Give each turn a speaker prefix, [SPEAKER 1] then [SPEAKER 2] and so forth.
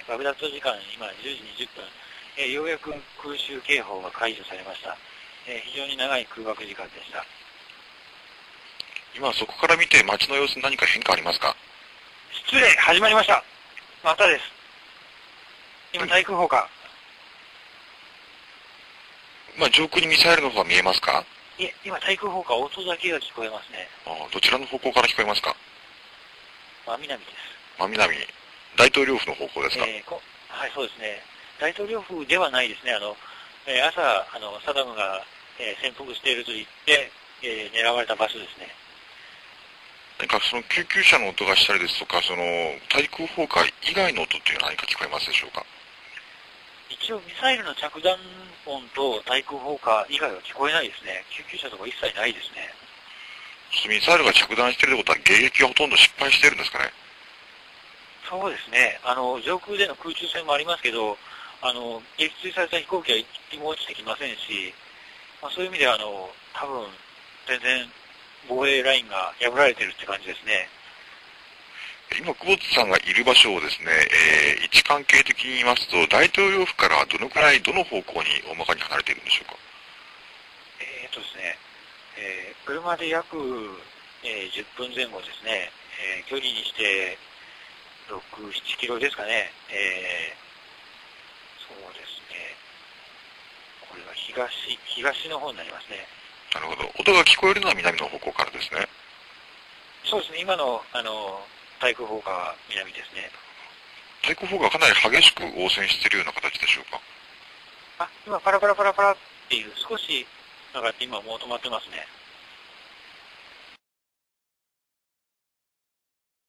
[SPEAKER 1] 爆発時間、今10時20分、ようやく空襲警報が解除されました。非常に長い空爆時間でした。
[SPEAKER 2] 今そこから見て街の様子に何か変化ありますか？
[SPEAKER 1] 失礼、始まりました。またです。今、対空砲火。
[SPEAKER 2] 上空にミサイルの方は見えますか？
[SPEAKER 1] いえ、今、対空砲火、音だけが聞こえますね。
[SPEAKER 2] どちらの方向から聞こえますか？
[SPEAKER 1] 真南です。
[SPEAKER 2] 真南。大統領府の方向ですか？
[SPEAKER 1] はい、そうですね。大統領府ではないですね。朝、サダムが、潜伏していると言って、狙われた場所ですね。
[SPEAKER 2] 何かその救急車の音がしたりですとか、対空砲火以外の音っていうのは何か聞こえますでしょうか？
[SPEAKER 1] 一応ミサイルの着弾音と対空砲火以外は聞こえないですね。救急車とか一切ないですね。
[SPEAKER 2] ミサイルが着弾しているということは迎撃がほとんど失敗しているんですかね？
[SPEAKER 1] そうですね。上空での空中戦もありますけど、撃墜された飛行機は一機も落ちてきませんし、そういう意味では、多分、全然防衛ラインが破られてるって感じですね。
[SPEAKER 2] 今、久保田さんがいる場所をですね、位置関係的に言いますと、大統領府からどのくらい、どの方向に大まかに離れているんでしょうか？
[SPEAKER 1] ですね、車で約、10分前後ですね、距離にして6、7キロですかね、そうですね、これは東の方になりますね。
[SPEAKER 2] なるほど。音が聞こえるのは南の方向からですね。
[SPEAKER 1] そうですね、今の、対空砲火は南ですね。
[SPEAKER 2] 対空砲がかなり激しく応戦しているような形でしょうか？
[SPEAKER 1] 今、パラパラパラパラっていう、少し上がって今もう止まってますね。